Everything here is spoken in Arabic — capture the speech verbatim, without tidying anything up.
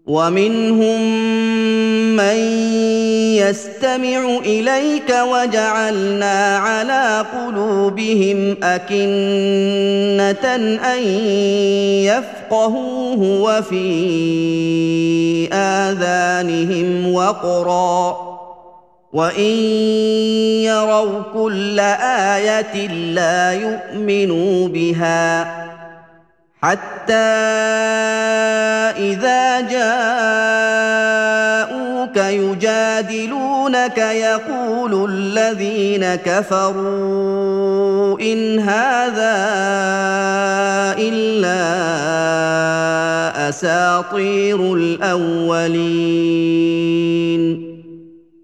ومنهم من يستمع إليك وجعلنا على قلوبهم أكنة أن يفقهوه وفي آذانهم وقرا وإن يروا كل آية لا يؤمنوا بها حتى إذا جاءوك يجادلونك يقول الذين كفروا إن هذا إلا أساطير الأولين